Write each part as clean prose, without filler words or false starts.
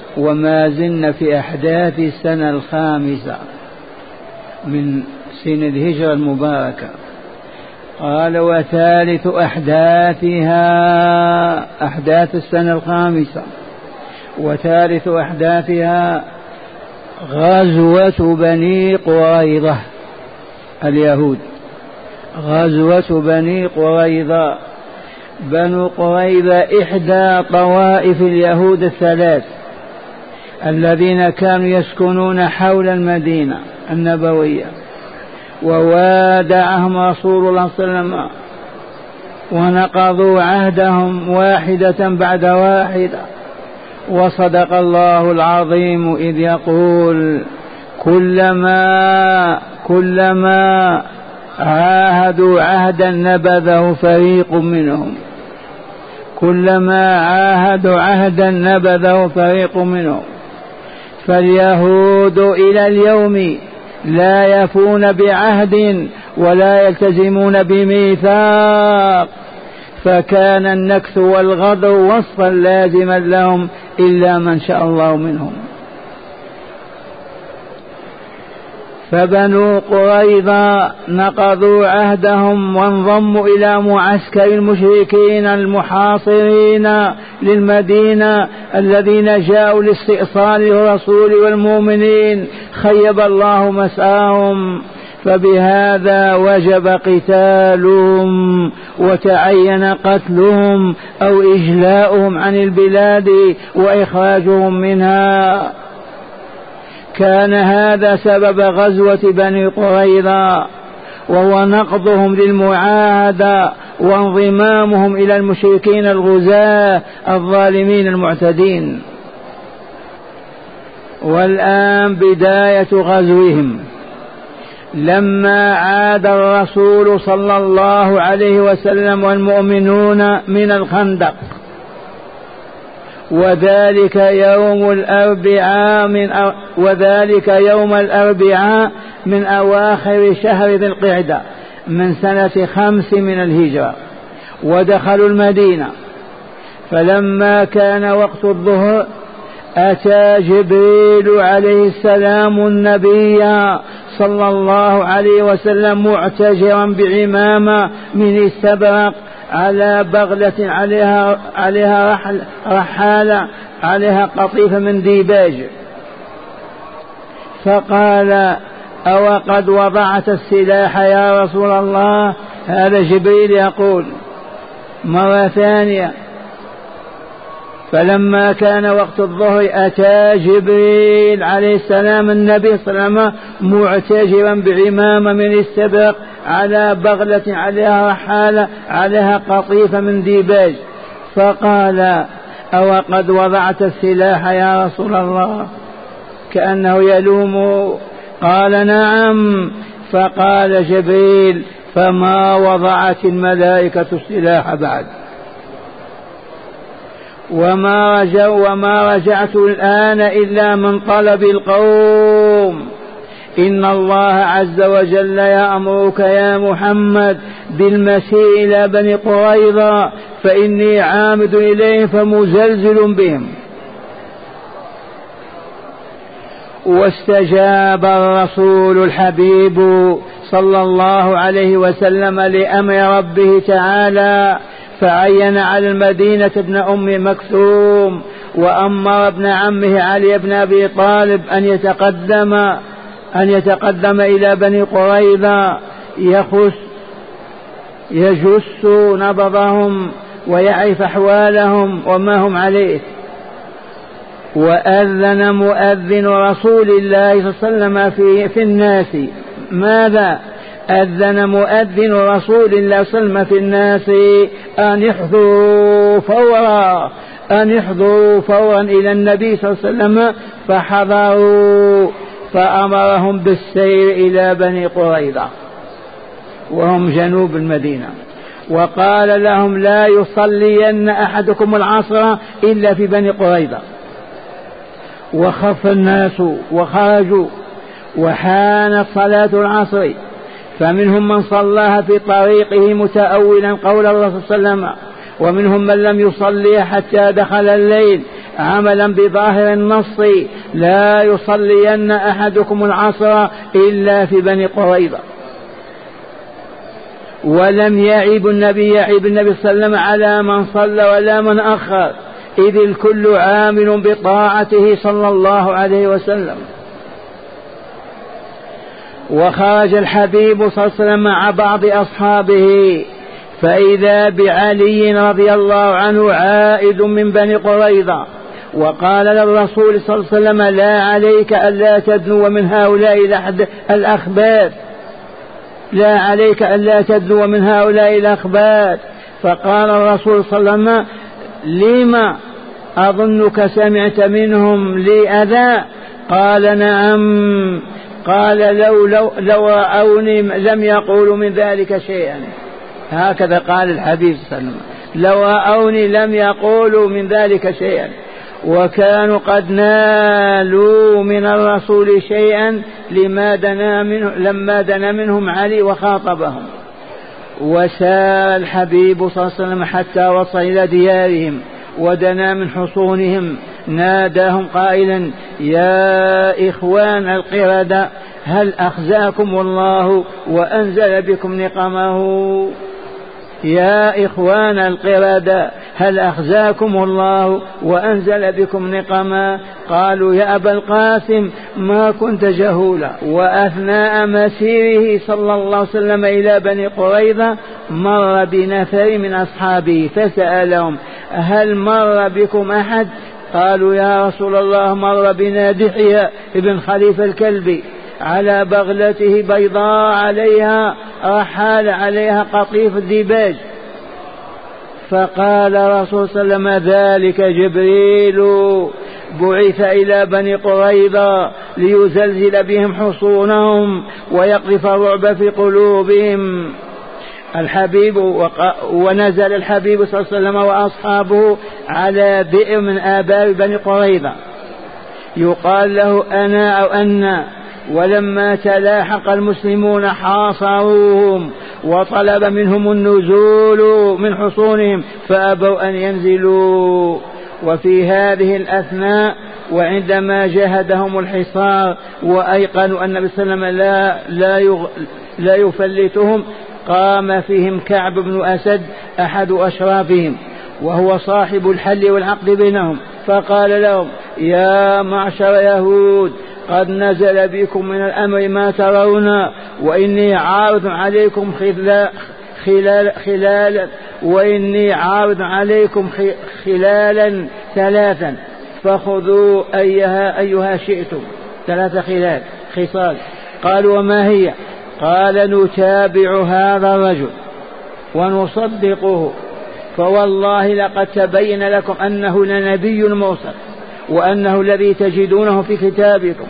وما زلنا في أحداث السنة الخامسة من سن الهجرة المباركة. قال وثالث أحداثها، أحداث السنة الخامسة، وثالث أحداثها غزوة بني قريظة اليهود. غزوة بني قريظة. بنو قريظة إحدى طوائف اليهود الثلاث الذين كانوا يسكنون حول المدينة النبوية، ووادعهم رسول الله صلى الله عليه وسلم ونقضوا عهدهم واحدة بعد واحدة. وصدق الله العظيم إذ يقول كلما عاهدوا عهدا نبذه فريق منهم، كلما عاهدوا عهدا نبذه فريق منهم. فاليهود إلى اليوم لا يفون بعهد ولا يلتزمون بميثاق، فكان النكث والغدر وصفا لازما لهم إلا من شاء الله منهم. فبنو قريظة نقضوا عهدهم وانضموا إلى معسكر المشركين المحاصرين للمدينة الذين جاءوا لاستئصال الرسول والمؤمنين، خيب الله مسعاهم. فبهذا وجب قتالهم وتعين قتلهم أو إجلاؤهم عن البلاد وإخراجهم منها. كان هذا سبب غزوة بني قريظة، وهو نقضهم للمعاهدة وانضمامهم إلى المشركين الغزاة الظالمين المعتدين. والآن بداية غزوهم. لما عاد الرسول صلى الله عليه وسلم والمؤمنون من الخندق، وذلك يوم الأربعاء من أواخر شهر ذي القعدة من سنة 5 من الهجرة، ودخلوا المدينة. فلما كان وقت الظهر أتى جبريل عليه السلام النبي صلى الله عليه وسلم معتجرا بعمامة من استبرق على بغلة عليها رحالة عليها قطيفة من ديباج، فقال أو قد وضعت السلاح يا رسول الله؟ هذا جبريل يقول مرة ثانية. فلما كان وقت الظهر أتى جبريل عليه السلام النبي صلى الله عليه وسلم معتجرا بعمامة من استبرق على بغلة عليها رحالة عليها قطيفة من ديباج، فقال أو قد وضعت السلاح يا رسول الله؟ كأنه يلوم. قال نعم. فقال جبريل فما وضعت الملائكة السلاح بعد، وما رجعت الآن إلا من طلب القوم. إن الله عز وجل يأمرك يا محمد بالمسير إلى بني قريظة، فإني عامد إليهم فمزلزل بهم. واستجاب الرسول الحبيب صلى الله عليه وسلم لأمر ربه تعالى، فعين على المدينة ابن أم مكتوم، وأمر ابن عمه علي بن أبي طالب أن يتقدم إلى بني قريظة يجس نبضهم ويعرف أحوالهم وما هم عليه. وأذن مؤذن رسول الله صلى الله عليه وسلم في الناس. ماذا أذن مؤذن رسول الله صلى الله عليه وسلم في الناس؟ أن يحضروا فورا إلى النبي صلى الله عليه وسلم. فحضروا، فأمرهم بالسير إلى بني قريظة وهم جنوب المدينة، وقال لهم لا يصلين أحدكم العصر إلا في بني قريظة. وخف الناس وخرجوا، وحانت صلاة العصر، فمنهم من صلاها في طريقه متأولا قول الله صلى الله عليه وسلم، ومنهم من لم يصلي حتى دخل الليل، عملا بظاهر النص: لا يصلين أحدكم العصر إلا في بني قريظة. ولم يعيب النبي صلى الله عليه وسلم على من صلى ولا من أخر، إذ الكل عامل بطاعته صلى الله عليه وسلم. وخرج الحبيب صلى الله عليه وسلم مع بعض أصحابه، فإذا بعلي رضي الله عنه عائد من بني قريظة، وقال للرسول صلى الله عليه وسلم: لا عليك ألا تدنو من هؤلاء الأخباث، لا عليك ألا تدنو من هؤلاء الأخباث. فقال الرسول صلى الله عليه وسلم: لما أظنك سمعت منهم لي أذى؟ قال: نعم. قال: لو رأوني لم يقولوا من ذلك شيئا. هكذا قال الحبيب صلى الله عليه وسلم: لو رأوني لم يقولوا من ذلك شيئا. وكانوا قد نالوا من الرسول شيئا لما دنا منهم علي وخاطبهم. وسار الحبيب صلى الله عليه وسلم حتى وصل إلى ديارهم ودنا من حصونهم، ناداهم قائلا: يا إخوان القردة، هل أخزاكم الله وأنزل بكم نقمه؟ يا إخوان القردة، هل أخزاكم الله وأنزل بكم نقما؟ قالوا: يا أبا القاسم، ما كنت جهولا. وأثناء مسيره صلى الله عليه وسلم إلى بني قريظة مر بنفر من أصحابه فسألهم: هل مر بكم أحد؟ قالوا: يا رسول الله، مر بنا دحية ابن خليفة الكلبي على بغلته بيضاء عليها رحال عليها قطيف الديباج. فقال الرسول صلى الله عليه وسلم: ذلك جبريل بعث إلى بني قريظة ليزلزل بهم حصونهم ويقذف الرعب في قلوبهم. ونزل الحبيب صلى الله عليه وسلم وأصحابه على بئر من آبار بني قريظة يقال له أنا أو أنا. ولما تلاحق المسلمون حاصروهم وطلب منهم النزول من حصونهم فأبوا أن ينزلوا. وفي هذه الأثناء وعندما جاهدهم الحصار وأيقنوا أن النبي صلى الله عليه وسلم لا يفلتهم، قام فيهم كعب بن أسد أحد أشرافهم وهو صاحب الحل والعقد بينهم، فقال لهم: يا معشر يهود، قد نزل بكم من الأمر ما ترون، وإني عارض عليكم خلالا ثلاثا، فخذوا أيها شئتم. 3 خصال. قالوا: وما هي؟ قال: نتابع هذا الرجل ونصدقه، فوالله لقد تبين لكم أنه لنبي مرسل، وأنه الذي تجدونه في كتابكم،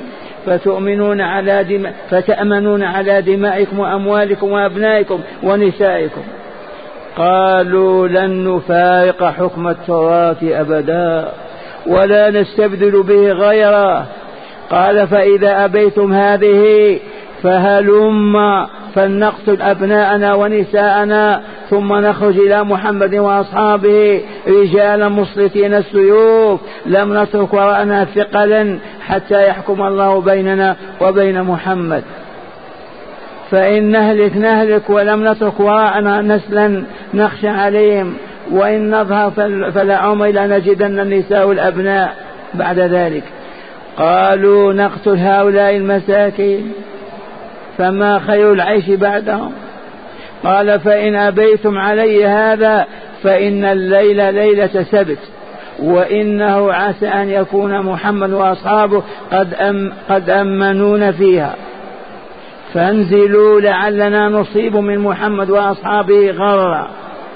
فتأمنون على دمائكم وأموالكم وأبنائكم ونسائكم. قالوا: لن نفارق حكم التراث أبدا ولا نستبدل به غيره. قال: فإذا أبيتم هذه فهلم فلنقتل أبناءنا ونساءنا ثم نخرج إلى محمد وأصحابه رجالا مسلطين السيوف، لم نترك وراءنا ثقلا حتى يحكم الله بيننا وبين محمد. فإن نهلك ولم نترك وراءنا نسلا نخشى عليهم، وإن نظهر فلعمر لنجدن النساء والأبناء بعد ذلك. قالوا: نقتل هؤلاء المساكين فما خير العيش بعدهم؟ قال: فإن أبيتم علي هذا فإن الليلة ليلة سبت، وإنه عسى أن يكون محمد وأصحابه قد أمنون فيها، فانزلوا لعلنا نصيب من محمد وأصحابه غرا.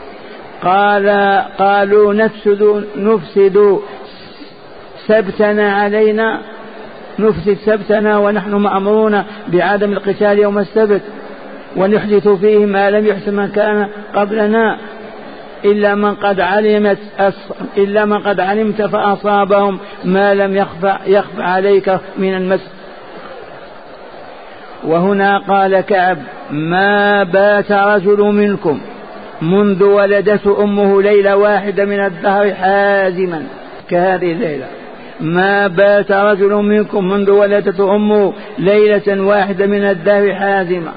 قالوا: نفسد سبتنا علينا، نفسد سبتنا ونحن مأمورون بعدم القتال يوم السبت، ونحدث فيه ما لم يحسن من كان قبلنا، إلا من قد علمت فأصابهم ما لم يخفى عليك من المسك. وهنا قال كعب: ما بات رجل منكم منذ ولدته أمه ليلة واحدة من الدهر حازما كهذه الليلة. ما بات رجل منكم منذ ولدته أمه ليلة واحدة من الدهر حازمة.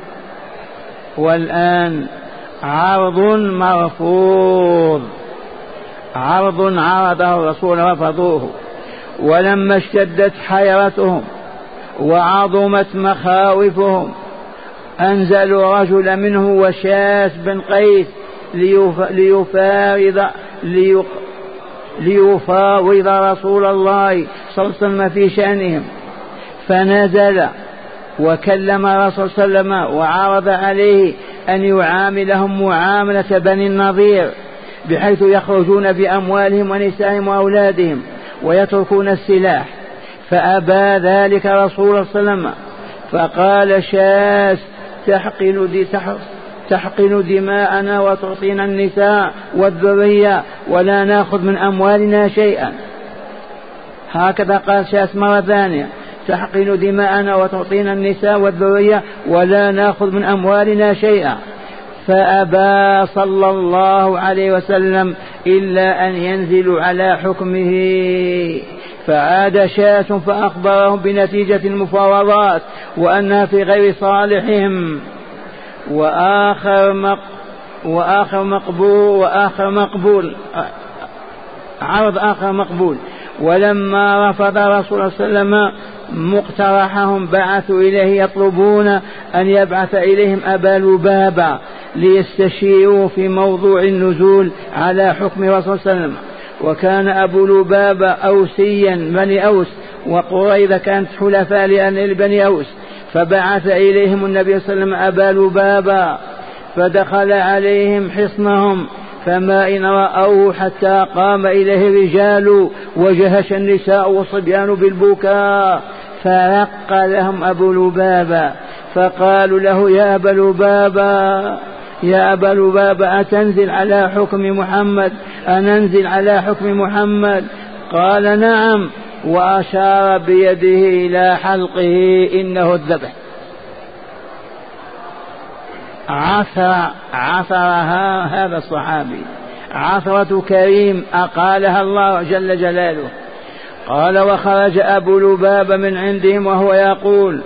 والآن عرض مرفوض، عرض عرضه الرسول رفضوه. ولما اشتدت حيرتهم وعظمت مخاوفهم أنزلوا رجل منه وشاس بن قيس ليفاوض رسول الله صلى الله عليه وسلم في شأنهم. فنزل وكلم الرسول صلى الله عليه وسلم وعرض عليه أن يعاملهم معاملة بني النضير، بحيث يخرجون بأموالهم ونسائهم وأولادهم ويتركون السلاح. فأبى ذلك رسول الله صلى الله عليه وسلم، فقال شاس تحقن دماءنا وتعطينا النساء والذرية ولا نأخذ من أموالنا شيئا. هكذا قال شاس مرة ثانية، تحقن دماءنا وتعطينا النساء والذرية ولا نأخذ من أموالنا شيئا. فأبى صلى الله عليه وسلم إلا أن ينزلوا على حكمه. فعاد شاس فأخبرهم بنتيجة المفاوضات وأنها في غير صالحهم. وآخر مقبول عرض آخر مقبول. ولما رفض رسول الله صلى الله عليه وسلم مقترحهم بعثوا إليه يطلبون أن يبعث إليهم أبا لبابة ليستشيروا في موضوع النزول على حكم رسول الله صلى الله عليه وسلم. وكان أبو لبابة أوسيا بني أوس، وقريظة كانت حلفاء لبني أوس. فبعث إليهم النبي صلى الله عليه وسلم أبا لبابة، فدخل عليهم حصنهم فما إن رأوه حتى قام إليه الرجال وجهش النساء والصبيان بالبكاء. فرق لهم أبو لبابة فقالوا له يا أبا لبابة أتنزل على حكم محمد؟ أننزل على حكم محمد؟ قال نعم، وأشار بيده إلى حلقه إنه الذبح. عثرها هذا الصحابي عثرة كريم أقالها الله جل جلاله. قال وخرج أبو لبابة من عندهم وهو يقول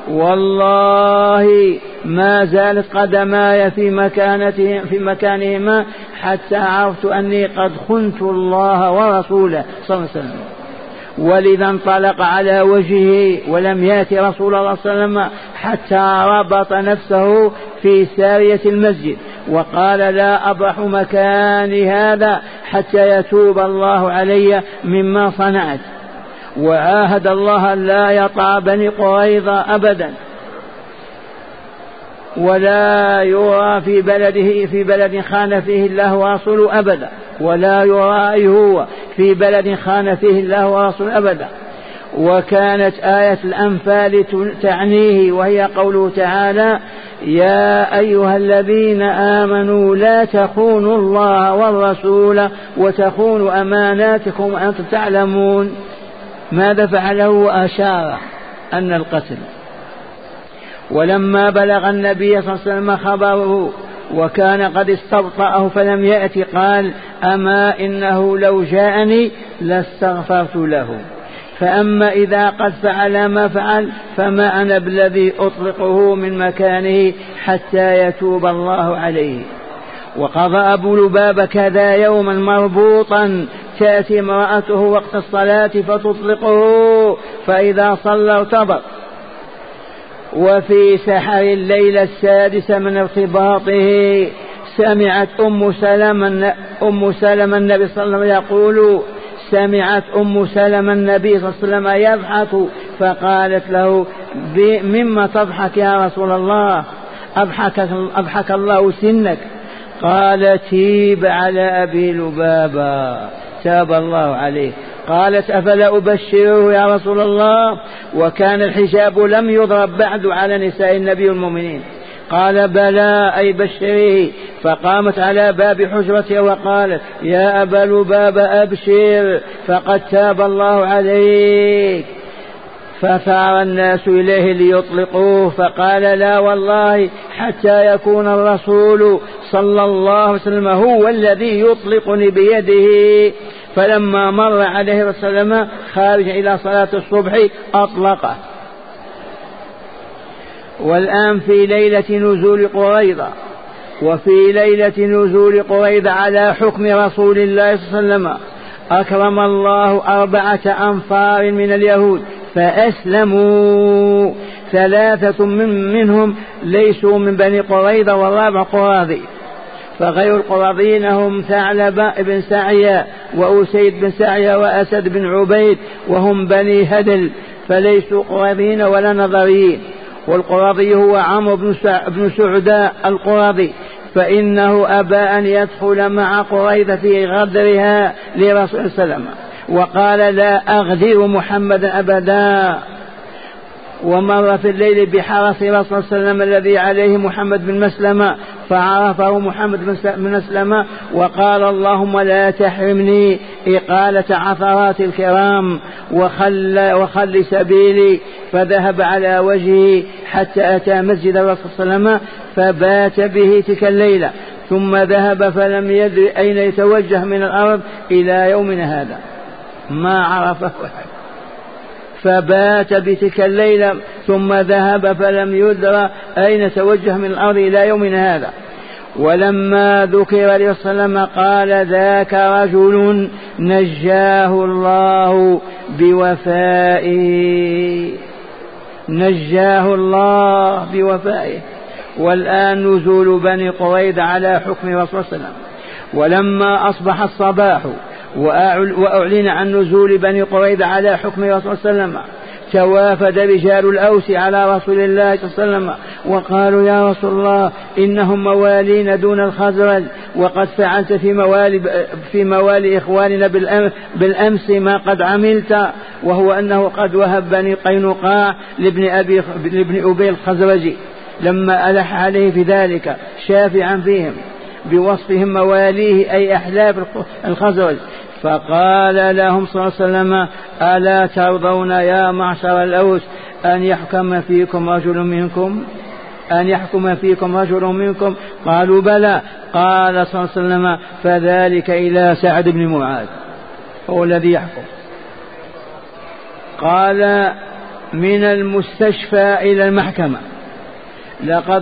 والله ما زالت قدماي في مكانهما حتى عرفت أني قد خنت الله ورسوله صلى الله عليه وسلم. ولذا انطلق على وجهه ولم يأتي رسول الله صلى الله عليه وسلم حتى ربط نفسه في سارية المسجد وقال لا أبرح مكاني هذا حتى يتوب الله علي مما صنعت. وعاهد الله لا يطع بني قريظة أبدا، ولا يرى في بلد خان فيه الله ورسوله أبدا، ولا يرى هو في بلد خان فيه الله ورسوله أبدا. وكانت آية الأنفال تعنيه، وهي قوله تعالى يا أيها الذين آمنوا لا تخونوا الله والرسول وتخونوا أماناتكم وأنتم تعلمون. ماذا فعله؟ وأشار أن القتل. ولما بلغ النبي صلى الله عليه وسلم خبره وكان قد استبطأه فلم يأتي قال أما إنه لو جاءني لاستغفرت له، فأما إذا قد فعل ما فعل فما أنا بالذي أطلقه من مكانه حتى يتوب الله عليه. وقضى أبو لبابة كذا يوما مربوطا تأتي امرأته وقت الصلاة فتطلقه فإذا صلى ارتبط. وفي سحر الليلة السادسة من ارتباطه سمعت أم سلمة النبي صلى الله عليه وسلم يقول سمعت أم سلمة النبي صلى الله عليه وسلم يضحك فقالت له مما تضحك يا رسول الله؟ أضحك الله سنك. قال تيب على أبي لبابة تاب الله عليه. قالت أفلا أبشره يا رسول الله؟ وكان الحجاب لم يضرب بعد على نساء النبي والمؤمنين. قال بلى أي بشريه. فقامت على باب حجرته وقالت يا أبا لبابة أبشر فقد تاب الله عليك. فثار الناس إليه ليطلقوه فقال لا والله حتى يكون الرسول صلى الله عليه وسلم هو الذي يطلقني بيده. فلما مر عليه وسلم خارج إلى صلاة الصبح أطلقه. والآن في ليلة نزول قريظة، وفي ليلة نزول قريظة على حكم رسول الله صلى الله عليه وسلم أكرم الله 4 أنفار من اليهود فأسلموا، 3 منهم ليسوا من بني قريظة والرابع قراظي. فغير القراظيين هم ثعلب بن سعية وأسيد بن سعية وأسد بن عبيد وهم بني هدل، فليسوا قراظيين ولا نظريين. والقراظي هو عمرو بن سعداء القراظي، فإنه أبى أن يدخل مع قريظة في غدرها لرسول الله صلى الله عليه وسلم وقال لا أغدر محمدا أبدا. ومر في الليل بحرس رسول الله صلى الله عليه وسلم الذي عليه محمد بن مسلمة فعرفه محمد بن مسلمة وقال اللهم لا تحرمني إقالة عثرات الكرام وخل سبيلي. فذهب على وجهه حتى أتى مسجد الرسول صلى الله عليه وسلم فبات به تلك الليلة، ثم ذهب فلم يدري أين يتوجه من الأرض إلى يومنا هذا، ما عرفه أحد. فبات بتلك الليلة ثم ذهب فلم يدرى أين توجه من الأرض إلى يومنا هذا. ولما ذكر عليه الصلاة قال ذاك رجل نجاه الله بوفائه، نجاه الله بوفائه. والآن نزول بني قريظة على حكم رسول الله صلى الله عليه وسلم. ولما أصبح الصباح وأعلن عن نزول بني قريظة على حكم رسول الله صلى الله عليه وسلم توافد رجال الأوس على رسول الله صلى الله عليه وسلم وقالوا يا رسول الله إنهم موالين دون الخزرج، وقد فعلت في موالي إخواننا بالأمس ما قد عملت، وهو أنه قد وهب بني قينقاع لابن أبي الخزرجي لما ألح عليه في ذلك شافعا فيهم بوصفهم مواليه أي أحلاف الخزرج. فقال لهم صلى الله عليه وسلم ألا ترضون يا معشر الأوس أن يحكم فيكم رجل منكم؟ قالوا بلى. قال صلى الله عليه وسلم فذلك إلى سعد بن معاذ هو الذي يحكم. قال من المستشفى إلى المحكمة لقد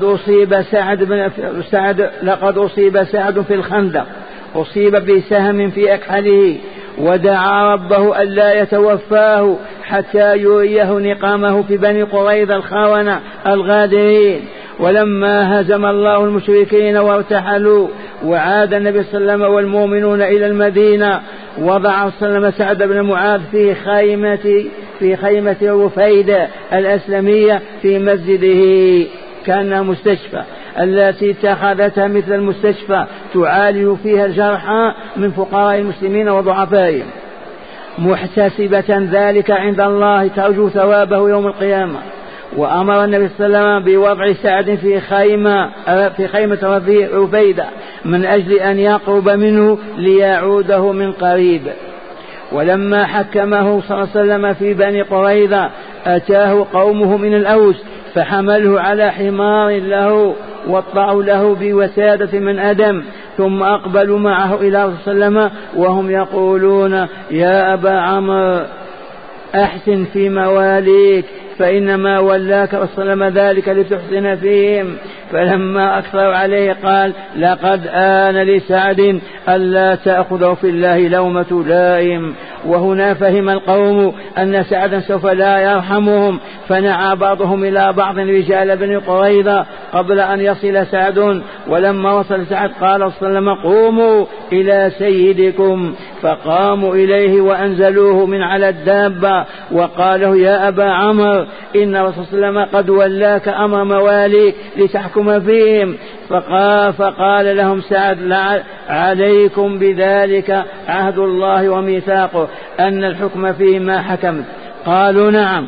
أصيب سعد في الخندق، أصيب بسهم في أكحله، ودعا ربه ألا يتوفاه حتى يريه نقامه في بني قريظة الخونة الغادرين. ولما هزم الله المشركين وارتحلوا وعاد النبي صلى الله عليه وسلم والمؤمنون إلى المدينة وضع صلى الله عليه وسلم سعد بن معاذ في خيمة رفيدة الأسلمية في مسجده كأنها مستشفى التي اتخذتها مثل المستشفى تعالج فيها الجرحى من فقراء المسلمين وضعفائهم، محتسبة ذلك عند الله ترجو ثوابه يوم القيامة. وأمر النبي صلى الله عليه وسلم بوضع سعد في خيمة رفيدة من أجل أن يقرب منه ليعوده من قريب. ولما حكمه صلى الله عليه وسلم في بني قريظة أتاه قومه من الأوس فحمله على حمار له وطعوا له بوسادة من أدم، ثم أقبلوا معه إلى رسول الله صلى الله عليه وسلم وهم يقولون يا أبا عمرو أحسن في مواليك فإنما ولاك رسول الله صلى الله عليه وسلم ذلك لتحسن فيهم. فلما أكثروا عليه قال لقد آن لسعد ألا تأخذه في الله لومة لائم. وهنا فهم القوم أن سعدا سوف لا يرحمهم، فنعى بعضهم إلى بعض رجال بني قريظة قبل أن يصل سعد. ولما وصل سعد قال صلى الله عليه وسلم قوموا إلى سيدكم، فقاموا إليه وأنزلوه من على الدابة وقالوا يا أبا عمرو إن رسول الله صلى الله عليه وسلم قد ولاك أمر مواليك لتحكم فيهم. فقال لهم سعد عليكم بذلك عهد الله وميثاقه أن الحكم فيه ما حكمت. قالوا نعم.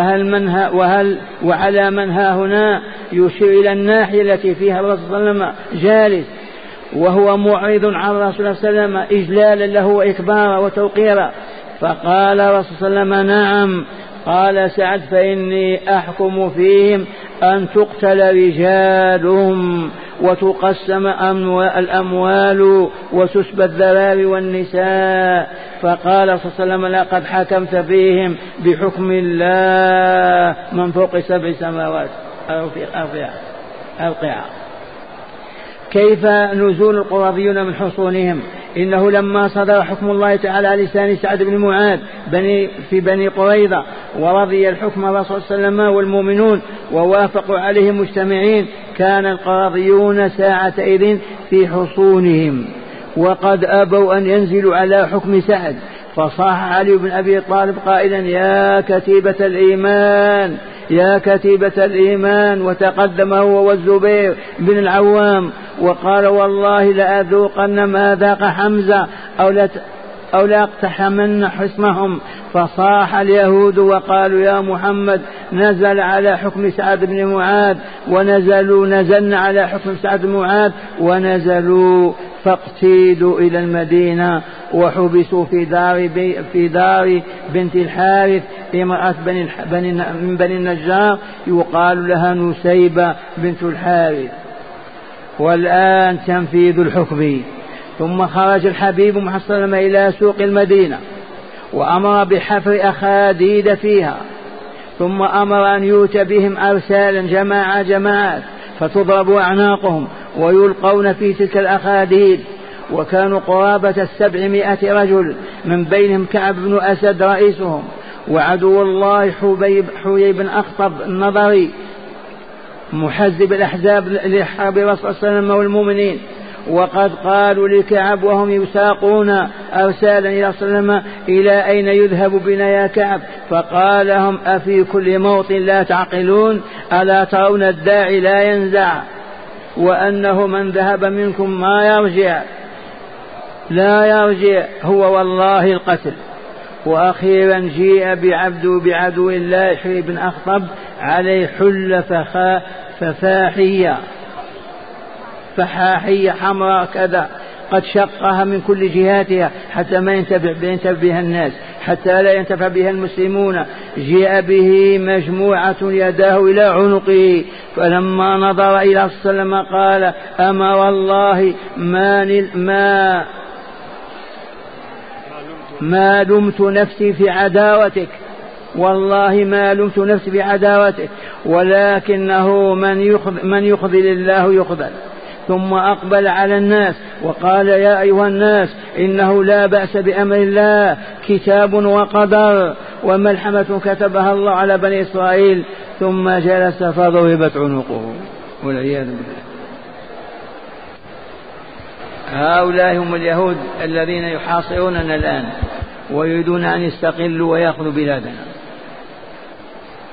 وعلى من ها هنا يشير إلى الناحية التي فيها الرسول صلى الله عليه وسلم جالس وهو معرض عن رسول الله صلى الله عليه وسلم إجلالا له وإكبارا وتوقيرا. فقال رسول الله صلى الله عليه وسلم نعم. قال سعد فإني أحكم فيهم أن تقتل رجالهم وتقسم الأموال وتسبى الذراري والنساء. فقال صلى الله عليه وسلم لقد حكمت فيهم بحكم الله من فوق 7 سماوات أرقعة. كيف نزول القرظيون من حصونهم؟ إنه لما صدر حكم الله تعالى على لسان سعد بن معاذ في بني قريظة ورضي الحكم الرسول صلى الله عليه وسلم والمؤمنون ووافقوا عليه مجتمعين، كان القرظيون ساعتئذ في حصونهم وقد أبوا أن ينزلوا على حكم سعد. فصاح علي بن أبي طالب قائلا يا كتيبة الإيمان يا كتيبة الإيمان، وتقدم هو والزبير بن العوام وقال والله لأذوقن ما ذاق حمزة أو لأقتحمن حصنهم. فصاح اليهود وقالوا يا محمد نزل على حكم سعد بن معاذ نزلنا على حكم سعد بن معاذ ونزلوا فاقتيدوا إلى المدينة وحبسوا في دار بنت الحارث امرأة من بني النجار يقال لها نسيبة بنت الحارث. والآن تنفيذ الحكم. ثم خرج الحبيب محمد صلى الله عليه وسلم إلى سوق المدينة وأمر بحفر أخاديد فيها، ثم أمر أن يؤتى بهم أرسالا جماعات فتضرب أعناقهم ويلقون في تلك الأخاديد. وكانوا قرابة 700 رجل من بينهم كعب بن أسد رئيسهم، وعدو الله حوي بن أخطب النضري محزب الأحزاب لحرب الرسول صلى الله عليه وسلم والمؤمنين. وقد قالوا لكعب وهم يساقون أرسالا إلى صلى الله عليه وسلم إلى أين يذهب بنا يا كعب؟ فقال لهم أفي كل موطن لا تعقلون؟ ألا ترون الداعي لا ينزع وأنه من ذهب منكم ما لا يرجع هو والله القتل. وأخيرا جيء بعدو الله حوي بن أخطب عليه حل فحاحية حمراء كذا قد شقها من كل جهاتها حتى ما ينتفع بها الناس، حتى لا ينتفع بها المسلمون. جاء به مجموعة يداه إلى عنقه، فلما نظر إلى صلى الله عليه وسلم قال أما والله ما لمت نفسي في عداوتك، والله ما لمت نفسي في عداوتك، ولكنه من يخذل الله يخذل. ثم أقبل على الناس وقال يا أيها الناس إنه لا بأس بأمر الله، كتاب وقدر وملحمة كتبها الله على بني إسرائيل. ثم جلس فضربت عنقه والعياذ بالله. هؤلاء هم اليهود الذين يحاصروننا الآن ويريدون أن يستقلوا ويأخذوا بلادنا.